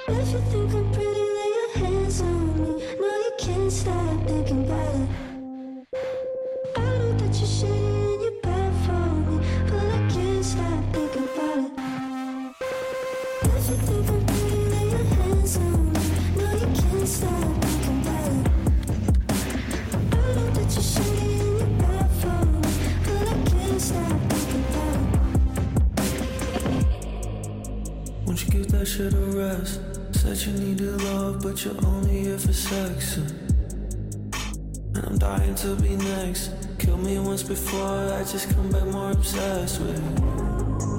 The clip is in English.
If you think I'm pretty, lay your hands on me. No, you can't stop thinking about it. I know that you're shady and you're bad for me, but I can't stop thinking about it. If you think I'm pretty, lay your hands on me. No, you can't stop thinking about it. I know that you're shady and you're bad for me, but I can't stop thinking about it. Won't you give that shit a rest? Said you needed love, but you're only here for sex. And I'm dying to be next. Killed me once before, I just come back more obsessed with you.